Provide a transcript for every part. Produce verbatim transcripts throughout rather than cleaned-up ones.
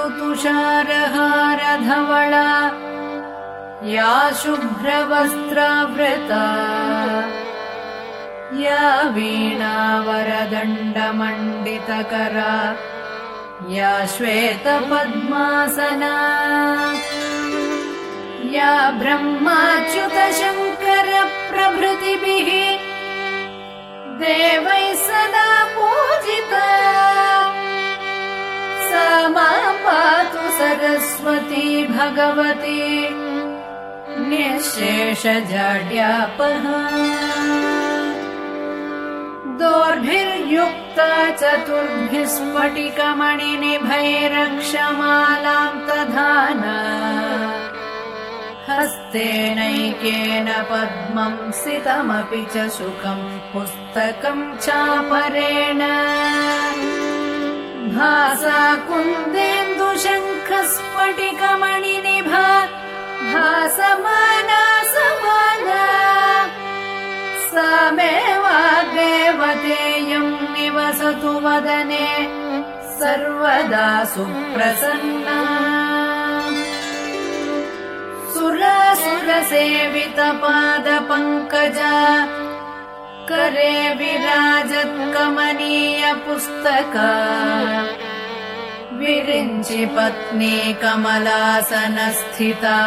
तुषारहारधवला या शुभ्रवस्त्रावृता या वीणावरदण्डमण्डितकरा या श्वेतपद्मासना या ब्रह्माच्युतशङ्करप्रभृतिभिः देवैः सदा पूजिता सा मां पातु सरस्वती भगवती निःशेषजाड्यापहा दोर्भिर्युक्ता चतुर्भिः स्फटिकमणिनिभैरक्षमालां दधाना हस्तेनैकेन पद्मं सितमपि च सुखं पुस्तकं चापरेण भासा कुन्देन्दुशङ्खस्फटिकमणिनिभा भासमाना समाना सा मे वाग्देवतेयं निवसतु वदने सर्वदा सुप्रसन्ना सुरासुरसेवितपादपङ्कजा करे विराजत्कमनीयपुस्तका विरिञ्चि पत्नी कमलासनस्थिता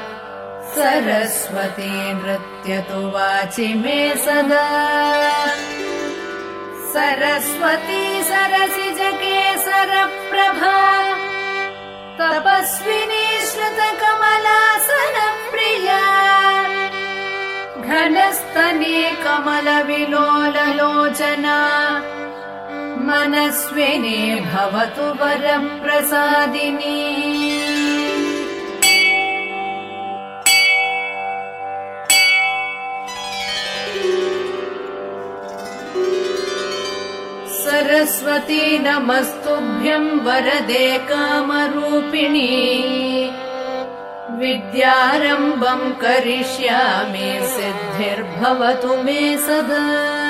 सरस्वती नृत्यतु वाचि मे सदा सरस्वती सरसिजकेसरप्रभा तपस्विनी श्रुतकमलासनप्रिया घनस्तनी कमलविलोललोचना मनस्विनी भवतु वरप्रसादिनी सरस्वती नमस्तुभ्यं वरदे कामरूपिणी विद्यारम्भं करिष्यामि सिद्धिर्भवतु मे सदा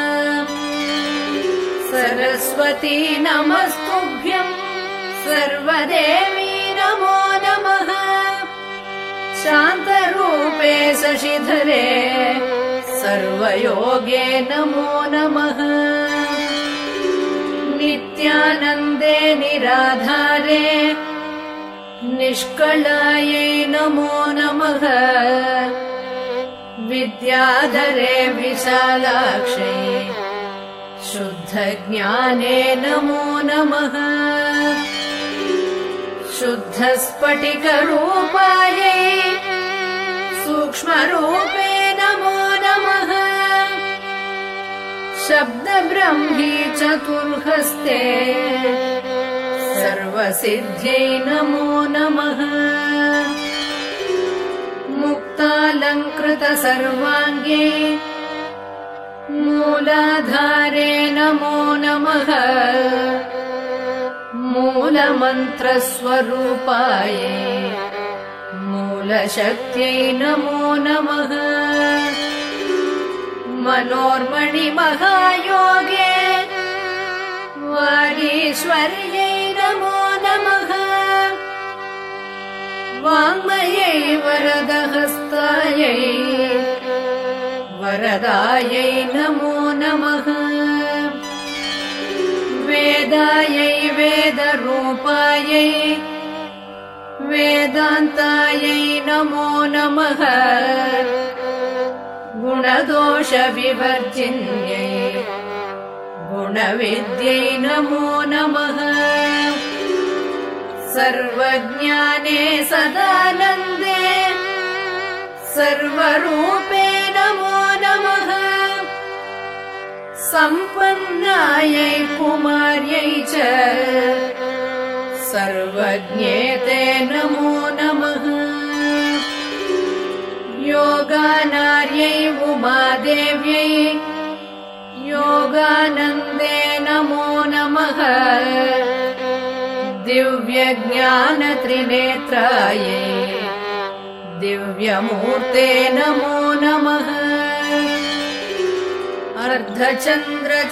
सरस्वती नमस्तुभ्यं सर्वदेवी नमो नमः शान्तरूपे शशिधरे सर्वयोगे नमो नमः नित्यानन्दे निराधारे निष्कलायै नमो नमः विद्याधरे विशालाक्षै शुद्धज्ञाने नमो नमः शुद्धस्फटिकरूपायै सूक्ष्मरूपे नमो नमः शब्दब्रह्मी चतुर्हस्ते सर्वसिद्ध्यै नमो नमः मुक्तालङ्कृतसर्वाङ्गे मूलाधारे नमो नमः मूलमन्त्रस्वरूपायै मूलशक्त्यै नमो नमः मनोर्मणिमहायोगे वागीश्वर्यै नमो नमः वाङ्मयै वरदहस्तायै वरदायै नमो नमः वेदायै वेदरूपायै वेदान्तायै नमो नमः गुणदोषविवर्जिन्यै गुणविद्यै नमो नमः सर्वज्ञाने सदानन्दे सर्वरूपे नमो नमः सम्पन्नायै कुमार्यै च सर्वज्ञेते नमो नमः योगानार्यै उमादेव्यै योगानन्दे नमो नमः दिव्यज्ञानत्रिनेत्रायै दिव्यमूर्ते नमो नमः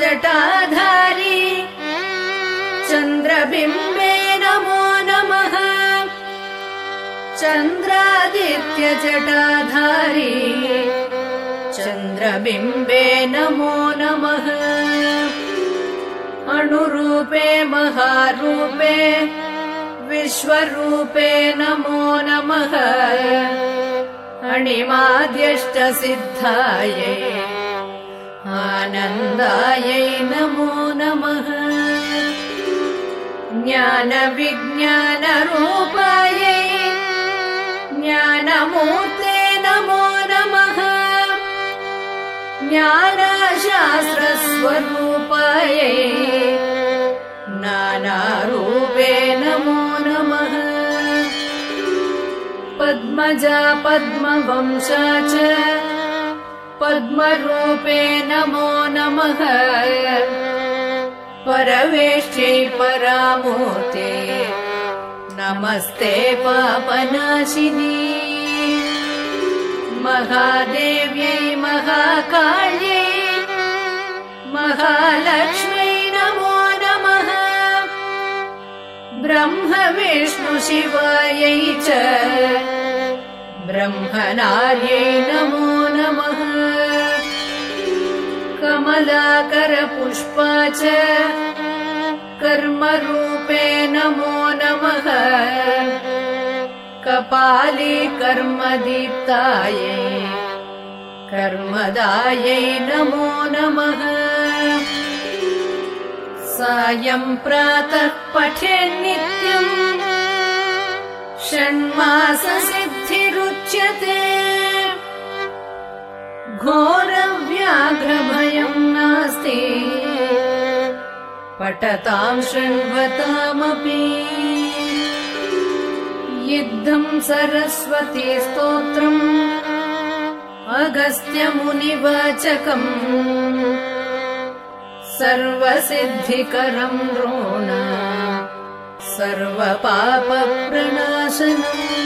अर्धचन्द्रजटाधारी चन्द्रबिम्बे नमो नमः चन्द्रादित्यजटाधारी चन्द्रबिम्बे नमो नमः अणुरूपे महारूपे विश्वरूपे नमो नमः अणिमाद्यष्टसिद्धायै आनन्दायै नमो नमः ज्ञानविज्ञानरूपायै ज्ञानमूर्ते नमो नमः ज्ञानशास्त्रस्वरूपायै नानारूपे नमो नमः पद्मजा पद्मवंशा च पद्मरूपे नमो नमः परवेष्ट्यै परामूर्ते नमस्ते पापनाशिनी महादेव्यै महाकाल्यै महालक्ष्म्यै नमो नमः ब्रह्म विष्णु शिवायै च ब्रह्मनार्यै नमो नमः कमलाकरपुष्पा च कर्मरूपे नमो नमः कपाली कर्मदीप्तायै कर्मदायै नमो नमः सायं प्रातः पठेन्नित्यम् षण्माससिद्धिरुच्यते घोरव्याघ्रभयं नास्ति पठतां शृण्वतामपि इद्धं सरस्वती स्तोत्रम् अगस्त्यमुनिवाचकम् सर्वसिद्धिकरं नृणाम् सर्वपापप्रणाशनम्